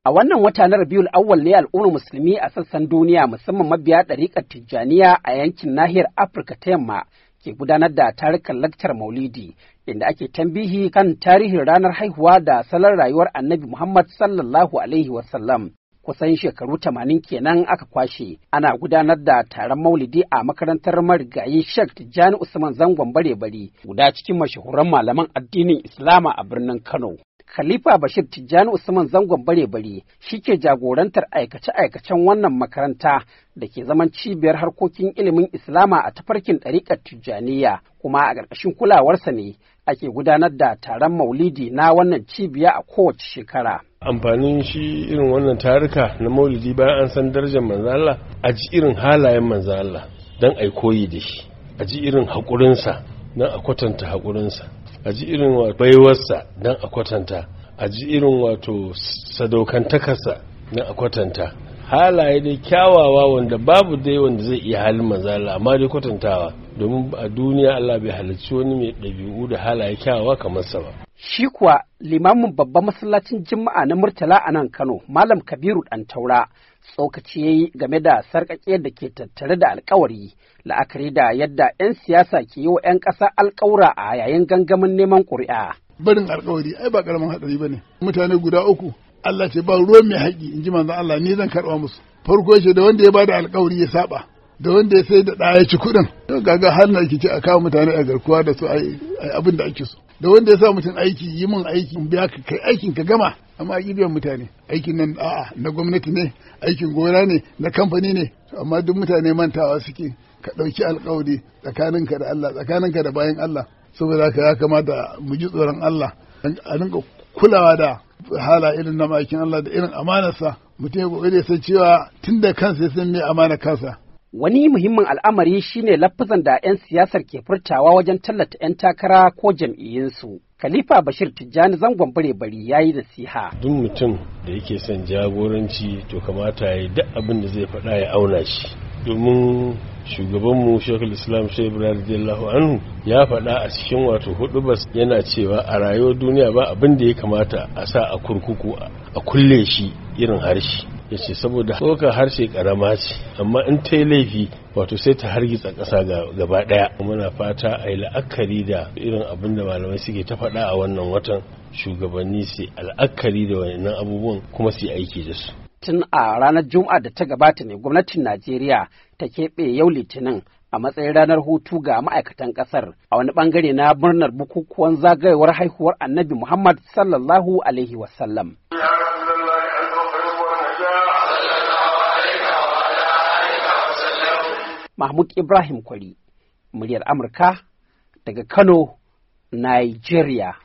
A wannan wata na Rabiul Awwal ne al'ummar musulmi a sassan duniya musamman mabiya ɗariƙar Tijjaniya a yankin nahiyar Afirka ta Yamma ke gudanar da tarukan lakcar Maulidi inda ake tambihi kan tarihin ranar haihuwa da salon rayuwar Annabi Muhammad sallallahu alaihi wasallam. Kusan shekaru 80 kenan aka kwashe ana gudanar da taron Maulidi a makarantar marigayi Sheikh Tijjani Usman Zangon Bare-bari, guda cikin mashahuran malaman addinin Islama a birnin Kano. Khalifa Bashir Tijjani Usman Zangon Bare-bari shi ke jagorantar aikace-aikacen wannan makaranta da ke zaman cibiyar harkokin ilimin Islama a tafarkin ɗariƙar Tijjaniya, kuma a ƙarƙashin kulawarsa ne ake gudanar da taron Maulidi na wannan cibiya a kowace shekara. Amfanin shi irin wannan taruka na Maulidi bayan an san darajar manzo Allah, a ji irin halayen manzo Allah don ai koyi da shi, a ji irin haƙurinsa don a kwatanta haƙurinsa, a ji irin baiwarsa don a kwatanta, a ji irin wato sadaukantakarsa don a kwatanta, halaye dai kyawawa wanda babu dai wanda zai iya halin manzo Allah, amma dai kwatantawa, domin a duniya Allah bai halarci wani mai ɗabi'u da halaye kyawawa kamar sa ba. Shi kuwa limamin babban masallacin Juma'a na Murtala a nan Kano, Malam Kabiru Ɗantaura, tsokaci ya yi game da sarƙaƙe da ke tattare da alkawari, la'akari da yadda 'yan siyasa ke yi wa 'yan ƙasa alƙawura a yayin gangamin neman ƙuri'a. Barin alkawari ai ba ƙaramin haɗari ba ne. Mutane guda uku, Allah ce ba ruwan mai haƙi, in ji manzon Allah, ni zan karɓa musu. Farko ce da wanda ya bada alkawari ya saba, da wanda ya sai da ɗaya ci kuɗin. Yau gaga har na ake ce a kawo mutane a garkuwa da su ai abin da ake so. Da wanda ya sa mutum aiki, yi min aiki, biya ka kai aikin ka gama, amma a biyan mutane. Aikin nan a'a na gwamnati ne, aikin gona ne, na kamfani ne, amma duk mutane mantawa suke. Ka ɗauki alkawari tsakaninka da Allah, tsakaninka da bayan Allah. Saboda haka ya kamata mu ji tsoron Allah, a rinka kulawa da hala irin na ma'aikin Allah da irin amanarsa. Mutum ya kokari ya san cewa tun da kansa ya san me amana kansa. Wani muhimmin al'amari shine lafazan da 'yan siyasar ke furtawa wajen tallata 'yan takara ko jam'iyyunsu. Khalifa Bashir Tijjani Zangon Bare-bari ya yi nasiha. Duk mutum da yake son jagoranci to kamata ya yi duk abin da zai faɗa ya auna shi. Domin shugabanmu Sheikhul Islam Sheikh Ibrahim radiyallahu anhu ya faɗa a cikin wato hudubas yana cewa a rayuwar duniya ba abin da ya kamata a sa a kurkuku a kulle shi irin harshe. Yace saboda tsokar harshe karama ce, amma in ta yi laifi wato sai ta hargitsa ƙasa gaba ɗaya. Muna fata a yi la'akari da irin abin da malamai suke ta faɗa a wannan watan, shugabanni su la'akari da wannan abubuwan kuma su yi aiki da su. Tun a ranar Juma'a da ta gabata ne gwamnatin Najeriya ta keɓe yau Litinin a matsayin ranar hutu ga ma'aikatan ƙasar a wani ɓangare na murnar bukukuwan zagayowar haihuwar Annabi Muhammad sallallahu alaihi wasallam. Mahmud Ibrahim Kwari, muryar Amurka daga Kano, Nigeria.